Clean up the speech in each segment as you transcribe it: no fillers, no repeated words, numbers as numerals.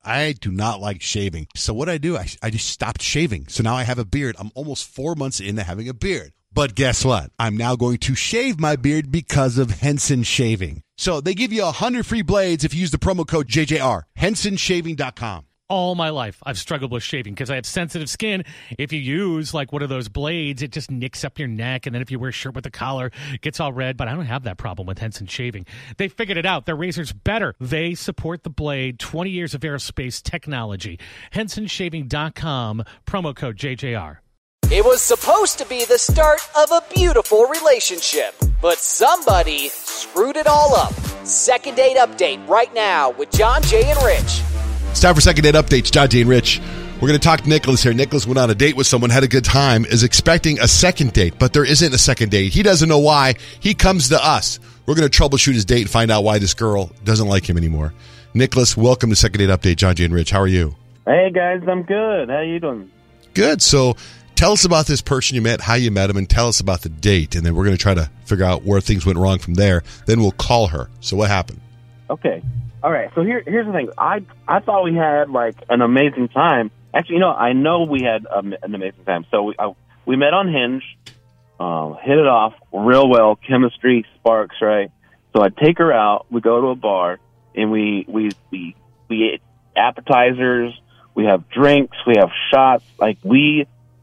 I do not like shaving. So what I do, I just stopped shaving. So now I have a beard. I'm almost 4 months into having a beard. But guess what? I'm now going to shave my beard because of Henson Shaving. So they give you 100 free blades if you use the promo code JJR. HensonShaving.com. All my life, I've struggled with shaving because I have sensitive skin. If you use like one of those blades, it just nicks up your neck. And then if you wear a shirt with a collar, it gets all red. But I don't have that problem with Henson Shaving. They figured it out. Their razor's better. They support the blade. 20 years of aerospace technology. HensonShaving.com. Promo code JJR. It was supposed to be the start of a beautiful relationship, but somebody screwed it all up. Second date update right now with John, Jay, and Rich. It's time for Second Date Updates. John, Jay, and Rich. We're going to talk to Nicholas here. Nicholas went on a date with someone, had a good time, is expecting a second date, but there isn't a second date. He doesn't know why. He comes to us. We're going to troubleshoot his date and find out why this girl doesn't like him anymore. Nicholas, welcome to Second Date Update. John, Jay, and Rich. How are you? Hey, guys. I'm good. How you doing? Good. So tell us about this person you met, how you met him, and tell us about the date. And then we're going to try to figure out where things went wrong from there. Then we'll call her. So what happened? Okay. All right. So here's the thing. I thought we had like an amazing time. Actually, I know we had an amazing time. So we met on Hinge, hit it off real well. Chemistry sparks, right? So I take her out. We go to a bar and we eat appetizers. We have drinks. We have shots. We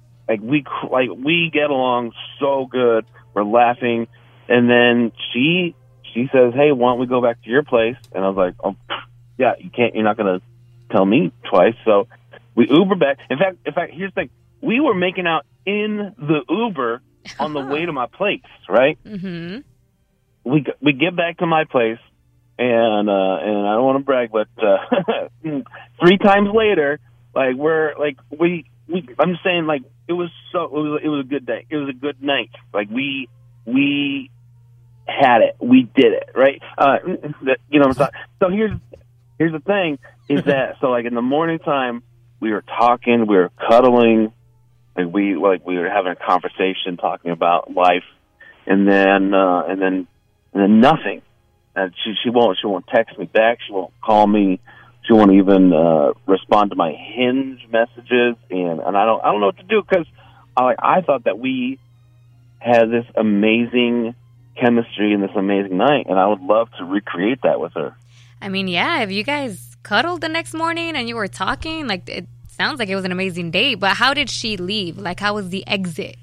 get along so good. We're laughing, and then she says, "Hey, why don't we go back to your place?" And I was like, "Oh, yeah, you can't. You're not going to tell me twice." So we Uber back. In fact, here's the thing: we were making out in the Uber on the way to my place. Right? Mm-hmm. We get back to my place, and I don't want to brag, but 3 times later, I'm just saying, it was a good day. It was a good night. We had it. We did it, right? So here's the thing is that, so in the morning time, we were talking, we were cuddling, we were having a conversation talking about life, and then nothing. And she won't text me back. She won't call me. She won't even respond to my Hinge messages, and I don't know what to do, because I thought that we had this amazing chemistry and this amazing night, and I would love to recreate that with her. I mean, yeah, if you guys cuddled the next morning and you were talking, it sounds like it was an amazing date, but how did she leave? How was the exit?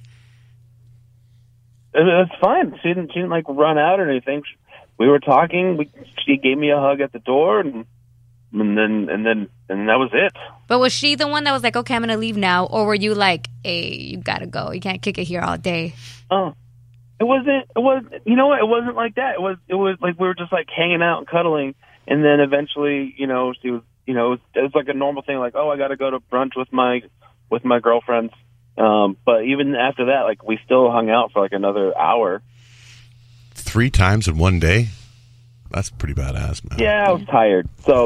It's fine. She didn't run out or anything. We were talking. She gave me a hug at the door, and then that was it. But was she the one that was like, "Okay, I'm gonna leave now," or were you like, "Hey, you gotta go. You can't kick it here all day"? Oh, it wasn't. It was. You know what? It wasn't like that. It was like we were just hanging out and cuddling, and then eventually, she was. It was like a normal thing. Oh, I gotta go to brunch with my girlfriends. But even after that, we still hung out for another hour. 3 times in one day? That's pretty badass, man. Yeah, I was tired. So,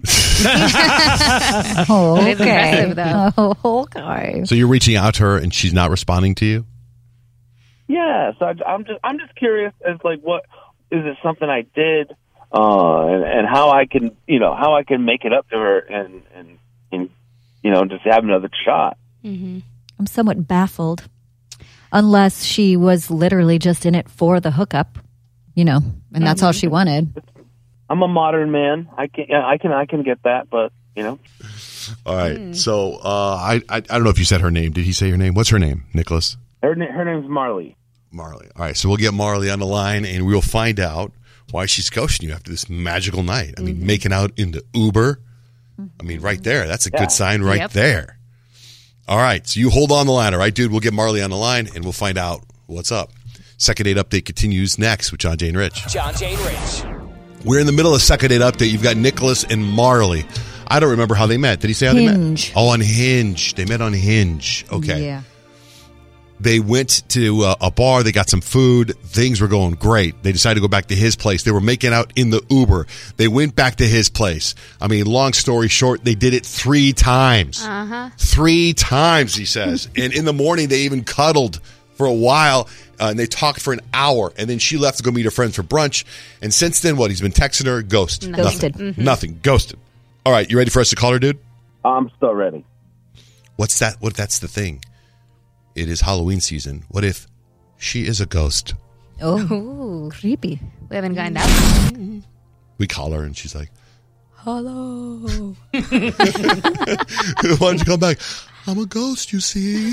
Oh, okay. Okay. So you're reaching out to her and she's not responding to you? Yeah, so I'm just curious as what is it something I did, and how I can make it up to her and just have another shot. Mm-hmm. I'm somewhat baffled, unless she was literally just in it for the hookup, and that's all she wanted. I'm a modern man. I can get that, but All right. So I don't know if you said her name. Did he say her name? What's her name, Nicholas? Her name's Marley. Marley. All right. So we'll get Marley on the line, and we'll find out why she's ghosting you after this magical night. I mean, making out in the Uber. I mean, right there. That's a good sign right there. All right. So you hold on the line, all right, dude? We'll get Marley on the line, and we'll find out what's up. Second Date Update continues next with John, Jay, and Rich. John, Jay, and Rich. We're in the middle of Second Date Update. You've got Nicholas and Marley. I don't remember how they met. Did he say how they met? Oh, on Hinge. They met on Hinge. Okay. Yeah. They went to a bar. They got some food. Things were going great. They decided to go back to his place. They were making out in the Uber. They went back to his place. I mean, long story short, they did it 3 times. 3 times, he says. And in the morning, they even cuddled for a while, and they talked for an hour. And then she left to go meet her friends for brunch. And since then, what? He's been texting her, ghosted. Ghosted. Nothing. Ghosted. All right, you ready for us to call her, dude? I'm still ready. What's that? What if that's the thing? It is Halloween season. What if she is a ghost? Oh, creepy. We haven't gotten that far. We call her and she's like, Hello. why don't you come back? I'm a ghost, you see.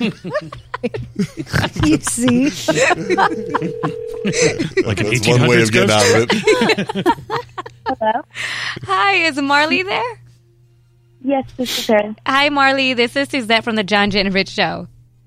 You see? Like an That's one way 1800s of getting ghost. out of it. Hello? Hi, is Marley there? Yes, this is her. Hi, Marley. This is Suzette from the John, Jen, and Rich Show.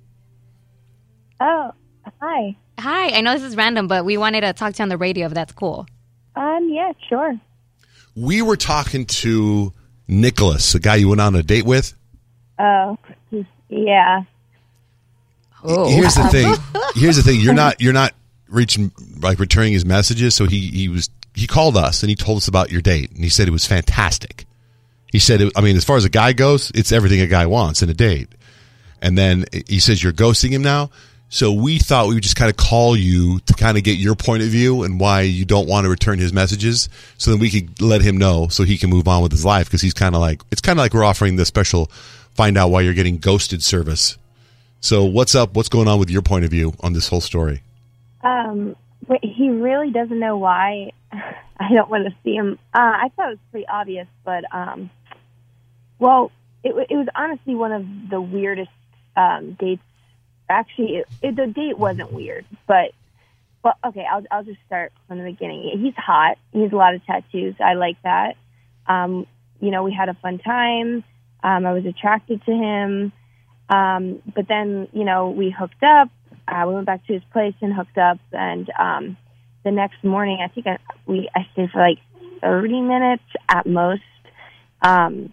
Oh, hi. Hi. I know this is random, but we wanted to talk to you on the radio if that's cool. Yeah, sure. We were talking to Nicholas, the guy you went on a date with. Oh, yeah. Oh. Here's the thing. You're not returning his messages. So he called us and he told us about your date and he said it was fantastic. He said, as far as a guy goes, it's everything a guy wants in a date. And then he says you're ghosting him now. So we thought we would just kind of call you to kind of get your point of view and why you don't want to return his messages, so then we could let him know so he can move on with his life, because it's kind of like we're offering the special find out why you're getting ghosted service. So what's up? What's going on with your point of view on this whole story? But he really doesn't know why I don't want to see him. I thought it was pretty obvious, but well, it was honestly one of the weirdest dates. Actually, the date wasn't weird, but okay, I'll just start from the beginning. He's hot. He has a lot of tattoos. I like that. We had a fun time. I was attracted to him. But then, we hooked up. We went back to his place and hooked up. And the next morning, I think I stayed for like 30 minutes at most. And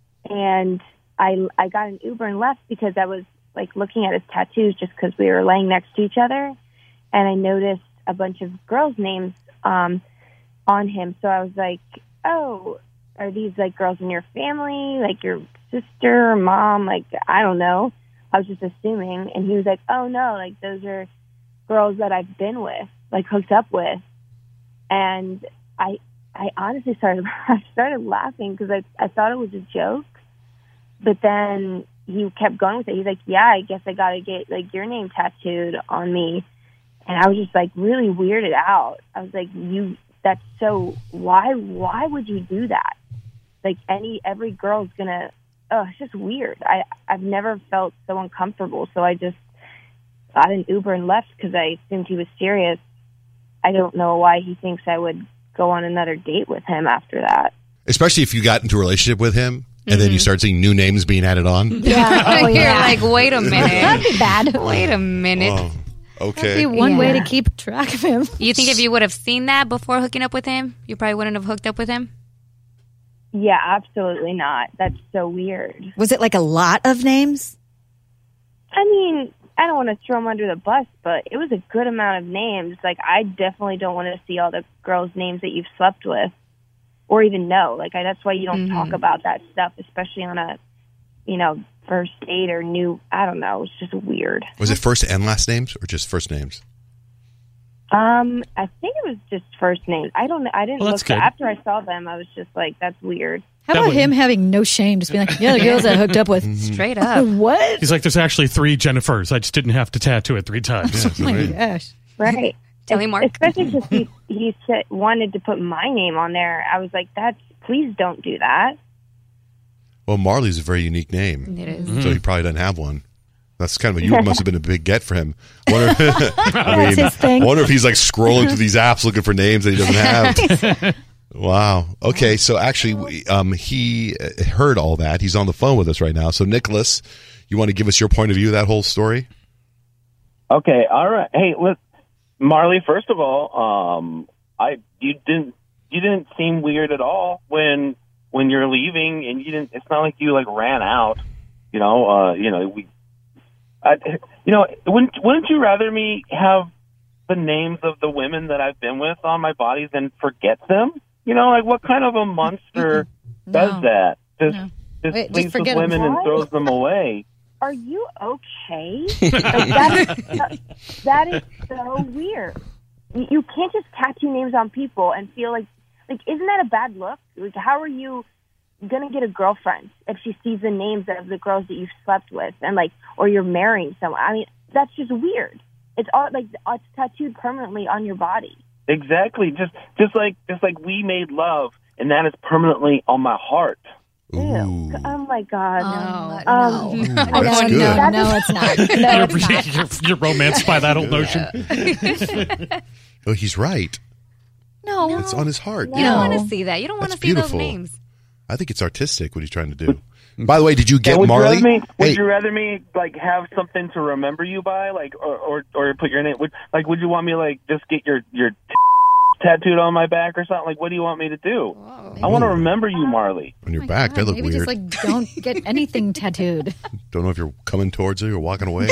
I got an Uber and left because I was like looking at his tattoos just because we were laying next to each other. And I noticed a bunch of girls' names on him. So I was like, oh, are these like girls in your family? Like your sister or mom? Like, I don't know. I was just assuming. And he was like, oh no, like those are girls that I've been with, like hooked up with. And I honestly started laughing because I thought it was a joke. But then he kept going with it. He's like, yeah, I guess I got to get like your name tattooed on me. And I was just like really weirded out. I was like, that's so, why would you do that? Like every girl's gonna, it's just weird. I've never felt so uncomfortable. So I just got an Uber and left because I assumed he was serious. I don't know why he thinks I would go on another date with him after that. Especially if you got into a relationship with him and then you start seeing new names being added on. Yeah. You're like, wait a minute. That'd be bad. Wait a minute. Oh, okay. That'd be one way to keep track of him. You think if you would have seen that before hooking up with him, you probably wouldn't have hooked up with him? Yeah, absolutely not. That's so weird. Was it like a lot of names? I mean, I don't want to throw him under the bus, but it was a good amount of names. Like, I definitely don't want to see all the girls' names that you've slept with or even know. Like, that's why you don't talk about that stuff, especially on a, first date or new, I don't know. It's just weird. Was it first and last names or just first names? I think it was just first names. I don't know. I didn't Well, look. that's good. After I saw them, I was just like, that's weird. How That about would- him having no shame, just being like, yeah, the girls I hooked up with. Straight up. What? He's like, there's actually 3 Jennifers. I just didn't have to tattoo it 3 times. Oh my gosh. Right. Tell me, Mark. Especially because he said, wanted to put my name on there. I was like, please don't do that. Well, Marley's a very unique name. It is. So he probably doesn't have one. That's kind of you must have been a big get for him. Wonder, That's his thing. I wonder if he's like scrolling through these apps looking for names that he doesn't have. Wow. Okay. So actually, he heard all that. He's on the phone with us right now. So Nicholas, you want to give us your point of view of that whole story? Okay, all right. Hey, Marley. First of all, you didn't seem weird at all when you're leaving, and you didn't. It's not like you like ran out. Wouldn't you rather me have the names of the women that I've been with on my body than forget them? Like what kind of a monster does that? Just Wait, sleeps with forget 'em. women and throws them away. Are you okay? That is so weird. You can't just tattoo names on people and feel like isn't that a bad look? Like, how are you gonna get a girlfriend if she sees the names of the girls that you've slept with, and like, or you're marrying someone. I mean, that's just weird. It's all like it's tattooed permanently on your body. Exactly. Just like we made love, and that is permanently on my heart. Ew. Oh my God. No. That's good. No, it's not. No, it's not. You're romanced by that old notion. Oh, he's right. No. It's on his heart. You don't want to see that. You don't want to That's see those beautiful. names. I think it's artistic what he's trying to do. By the way, did you get would Marley? Would you rather me like have something to remember you by, like, or put your name? Would you want me to, like, just get your tattooed on my back or something? Like, what do you want me to do? I want to remember you, Marley. On your back, that look Maybe weird. just like don't get anything tattooed. Don't know if you're coming towards her or walking away.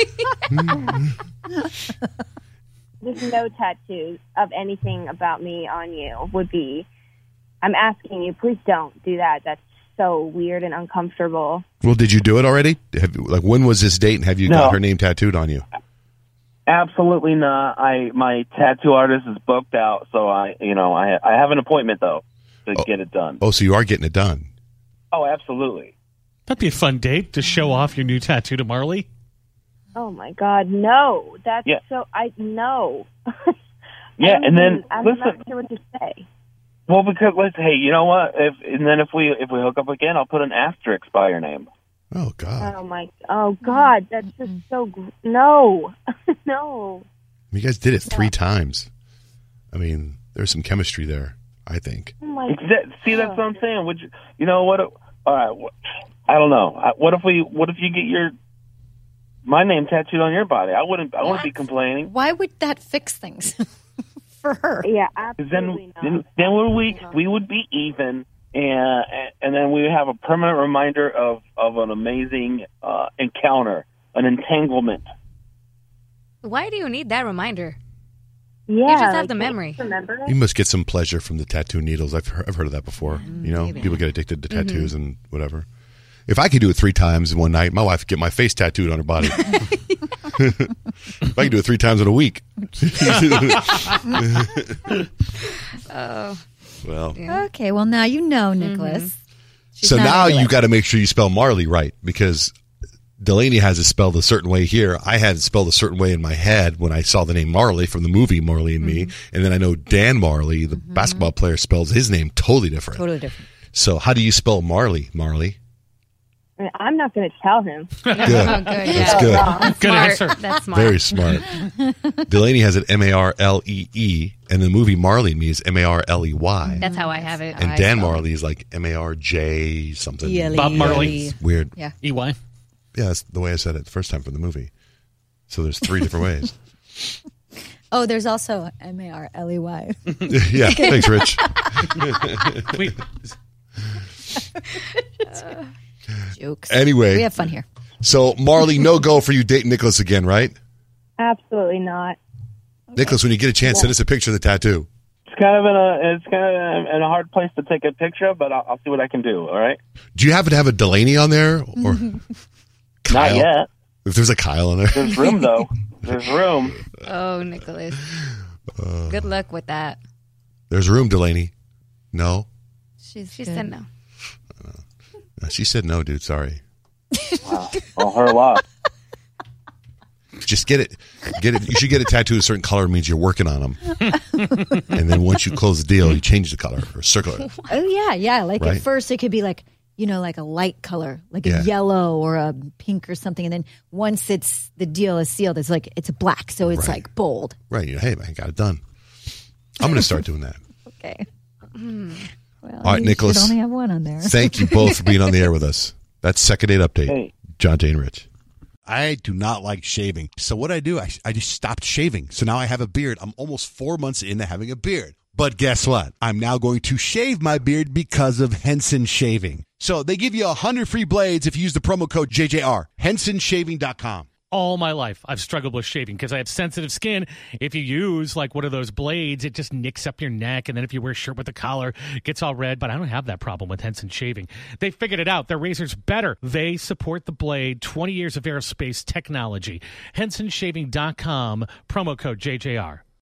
There's no tattoos of anything about me on you. I'm asking you, please don't do that. That's so weird and uncomfortable. Well, did you do it already? When was this date, and have you got No. her name tattooed on you? Absolutely not. My tattoo artist is booked out, so I have an appointment though to get it done. Oh, so you are getting it done. Oh, absolutely. That'd be a fun date to show off your new tattoo to Marley. Oh my God, no! That's so no. Yeah, and then I'm listen. not sure what to say. Well, because hey, you know what? If we hook up again, I'll put an asterisk by your name. Oh God! Oh God, that's just so no, no. You guys did it 3 times. I mean, there's some chemistry there, I think. Oh my See, that's what I'm saying. Would you know what? All right, I don't know. What if you get my name tattooed on your body? I wouldn't be complaining. Why would that fix things for her? Yeah, 'Cause absolutely then not. we would be even, and then we would have a permanent reminder of an amazing encounter, an entanglement. Why do you need that reminder? Yeah, You just have like, the memory. Remember? You must get some pleasure from the tattoo needles. I've heard of that before. People get addicted to tattoos and whatever. If I could do it 3 times in one night, my wife would get my face tattooed on her body. If I could do it 3 times in a week. Well. Okay, well now you know, Nicholas. She's So not now into you it. got to make sure you spell Marley right, because Delaney has it spelled a certain way here. I had it spelled a certain way in my head when I saw the name Marley from the movie Marley and Me. And then I know Dan Marley, the basketball player, spells his name totally different. Totally different. So how do you spell Marley? I'm not going to tell him. Good. Oh, good. That's Yeah. good. Good Smart. answer. That's smart. Very smart. Delaney has it Marlee, and the movie Marley and Me is Marley. That's how I have it. And Dan Marley is like Marj something. Bob Marley. Weird. Yeah. EY. Yeah, that's the way I said it the first time for the movie. So there's 3 different ways. Oh, there's also Marley. Yeah, thanks, Rich. Wait, Jokes. Anyway. We have fun here. So, Marley, no go for you dating Nicholas again, right? Absolutely not. Nicholas, when you get a chance, send us a picture of the tattoo. It's kind of in a hard place to take a picture, but I'll see what I can do. All right. Do you happen to have a Delaney on there? Or Kyle? Not yet. If there's a Kyle on there. There's room though. There's room. Oh, Nicholas. Good luck with that. There's room, Delaney. No? She said no. She said no, dude. Sorry. Wow. Well, her loss. Just get it. You should get a tattoo a certain color. It means you're working on them. And then once you close the deal, you change the color or circle it. Oh yeah. Like Right. at first it could be like, like a light color, like Yeah. a yellow or a pink or something. And then once the deal is sealed, it's black. So it's Right. like bold. Right. Hey, man, got it done. I'm going to start doing that. Okay. Well, All right, you Nicholas. should only have one on there. Thank you both for being on the air with us. That's Second Date Update. Hey. John, Jay, and Rich. I do not like shaving. So what I do, I just stopped shaving. So now I have a beard. I'm almost 4 months into having a beard. But guess what? I'm now going to shave my beard because of Henson Shaving. So they give you 100 free blades if you use the promo code JJR. HensonShaving.com. all my life I've struggled with shaving because I have sensitive skin. If you use like one of those blades, it just nicks up your neck, and then if you wear a shirt with a collar, it gets all red. But I don't have that problem with Henson Shaving. They figured it out. Their razor's better. They support the blade. 20 years of aerospace technology. HensonShaving.com. Promo code JJR.